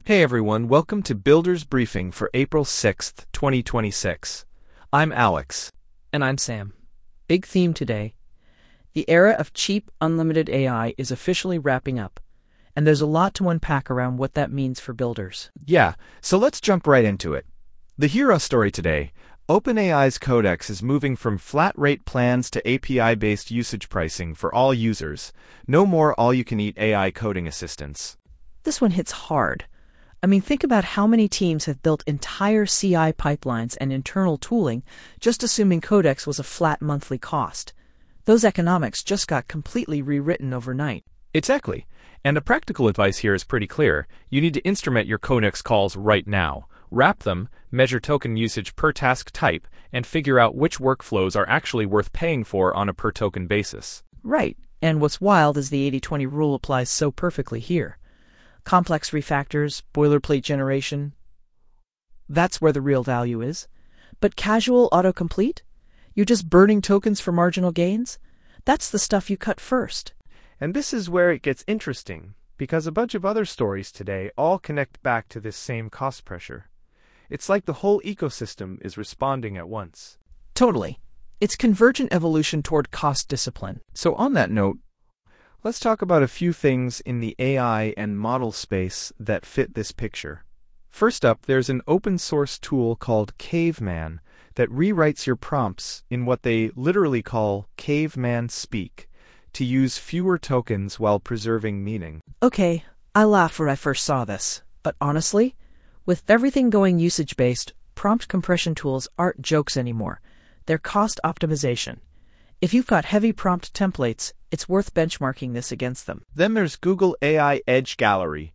Hey everyone, welcome to Builders Briefing for April 6th, 2026. I'm Alex. And I'm Sam. Big theme today. The era of cheap, unlimited AI is officially wrapping up, and there's a lot to unpack around what that means for builders. Yeah, so let's jump right into it. The hero story today: OpenAI's Codex is moving from flat-rate plans to API-based usage pricing for all users. No more all-you-can-eat AI coding assistants. This one hits hard. Think about how many teams have built entire CI pipelines and internal tooling just assuming Codex was a flat monthly cost. Those economics just got completely rewritten overnight. Exactly. And the practical advice here is pretty clear. You need to instrument your Codex calls right now. Wrap them, measure token usage per task type, and figure out which workflows are actually worth paying for on a per-token basis. Right. And what's wild is the 80-20 rule applies so perfectly here. Complex refactors, boilerplate generation, that's where the real value is. But casual autocomplete? You're just burning tokens for marginal gains? That's the stuff you cut first. And this is where it gets interesting, because a bunch of other stories today all connect back to this same cost pressure. It's like the whole ecosystem is responding at once. Totally. It's convergent evolution toward cost discipline. So on that note, let's talk about a few things in the AI and model space that fit this picture. First up, there's an open-source tool called Caveman that rewrites your prompts in what they literally call caveman speak to use fewer tokens while preserving meaning. Okay, I laughed when I first saw this, but honestly, with everything going usage-based, prompt compression tools aren't jokes anymore. They're cost optimization. If you've got heavy prompt templates, it's worth benchmarking this against them. Then there's Google AI Edge Gallery.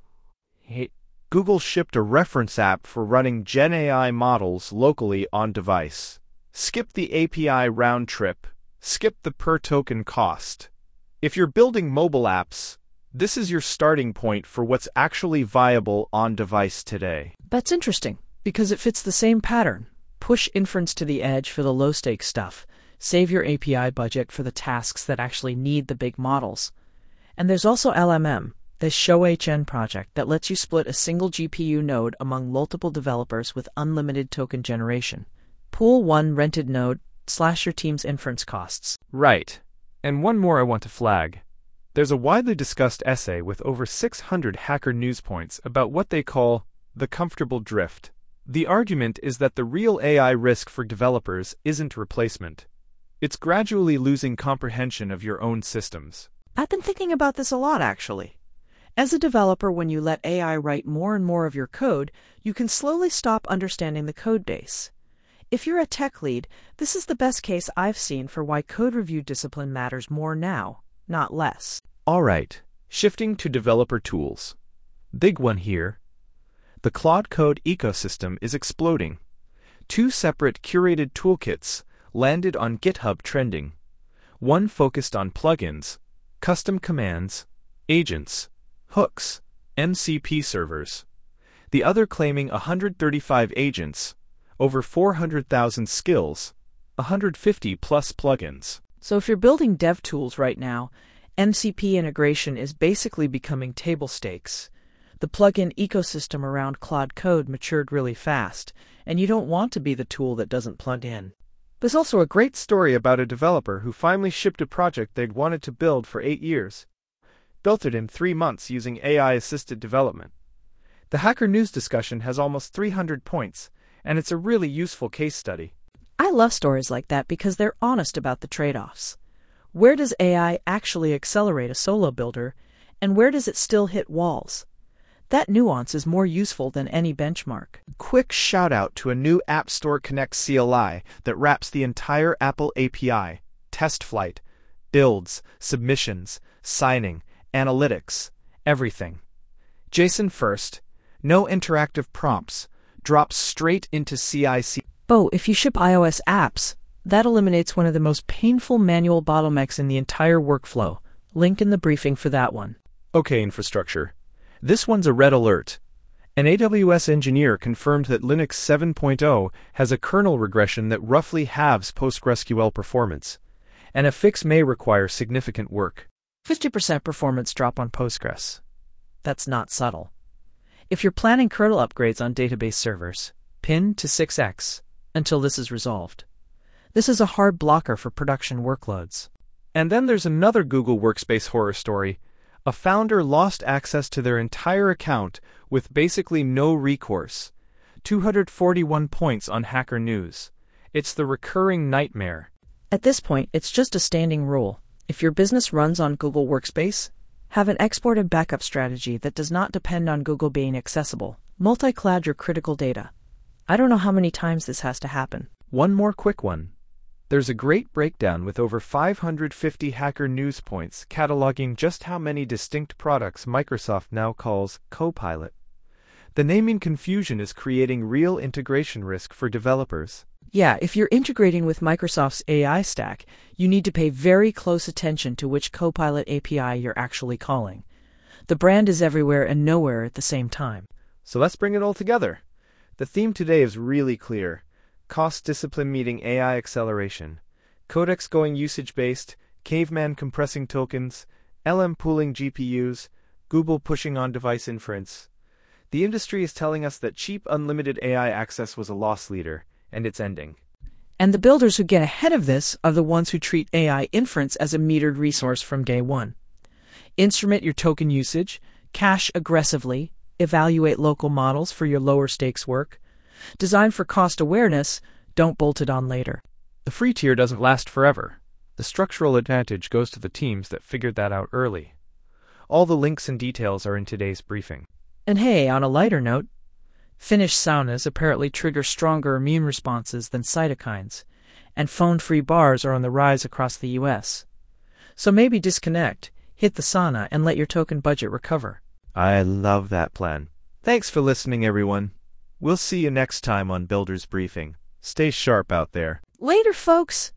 Google shipped a reference app for running Gen AI models locally on device. Skip the API round trip. Skip the per-token cost. If you're building mobile apps, this is your starting point for what's actually viable on device today. That's interesting, because it fits the same pattern. Push inference to the edge for the low-stakes stuff. Save your API budget for the tasks that actually need the big models. And there's also LMM, the ShowHN project that lets you split a single GPU node among multiple developers with unlimited token generation. Pool one rented node, slash your team's inference costs. Right. And one more I want to flag. There's a widely discussed essay with over 600 Hacker News points about what they call the comfortable drift. The argument is that the real AI risk for developers isn't replacement. It's gradually losing comprehension of your own systems. I've been thinking about this a lot, actually. As a developer, when you let AI write more and more of your code, you can slowly stop understanding the code base. If you're a tech lead, this is the best case I've seen for why code review discipline matters more now, not less. All right, shifting to developer tools. Big one here. The Claude Code ecosystem is exploding. 2 separate curated toolkits landed on GitHub trending. One focused on plugins, custom commands, agents, hooks, MCP servers. The other claiming 135 agents, over 400,000 skills, 150 plus plugins. So if you're building dev tools right now, MCP integration is basically becoming table stakes. The plugin ecosystem around Claude Code matured really fast, and you don't want to be the tool that doesn't plug in. There's also a great story about a developer who finally shipped a project they'd wanted to build for 8 years. Built it in 3 months using AI-assisted development. The Hacker News discussion has almost 300 points, and it's a really useful case study. I love stories like that because they're honest about the trade-offs. Where does AI actually accelerate a solo builder, and where does it still hit walls? That nuance is more useful than any benchmark. Quick shout out to a new App Store Connect CLI that wraps the entire Apple API, test flight, builds, submissions, signing, analytics, everything. JSON first, no interactive prompts, drops straight into CI/CD. Bo, if you ship iOS apps, that eliminates one of the most painful manual bottlenecks in the entire workflow. Link in the briefing for that one. Okay, infrastructure. This one's a red alert. An AWS engineer confirmed that Linux 7.0 has a kernel regression that roughly halves PostgreSQL performance, and a fix may require significant work. 50% performance drop on Postgres. That's not subtle. If you're planning kernel upgrades on database servers, pin to 6x until this is resolved. This is a hard blocker for production workloads. And then there's another Google Workspace horror story. A founder lost access to their entire account with basically no recourse. 241 points on Hacker News. It's the recurring nightmare. At this point, it's just a standing rule. If your business runs on Google Workspace, have an export and backup strategy that does not depend on Google being accessible. Multi-cloud your critical data. I don't know how many times this has to happen. One more quick one. There's a great breakdown with over 550 Hacker News points cataloging just how many distinct products Microsoft now calls Copilot. The naming confusion is creating real integration risk for developers. Yeah, if you're integrating with Microsoft's AI stack, you need to pay very close attention to which Copilot API you're actually calling. The brand is everywhere and nowhere at the same time. So let's bring it all together. The theme today is really clear. Cost discipline meeting AI acceleration. Codex going usage-based, Caveman compressing tokens, LM pooling GPUs, Google pushing on-device inference. The industry is telling us that cheap unlimited AI access was a loss leader, and it's ending. And the builders who get ahead of this are the ones who treat AI inference as a metered resource from day one. Instrument your token usage, cache aggressively, evaluate local models for your lower stakes work. Design for cost awareness, don't bolt it on later. The free tier doesn't last forever. The structural advantage goes to the teams that figured that out early. All the links and details are in today's briefing. And hey, on a lighter note, Finnish saunas apparently trigger stronger immune responses than cytokines, and phone-free bars are on the rise across the US. So maybe disconnect, hit the sauna, and let your token budget recover. I love that plan. Thanks for listening, everyone. We'll see you next time on Builders Briefing. Stay sharp out there. Later, folks!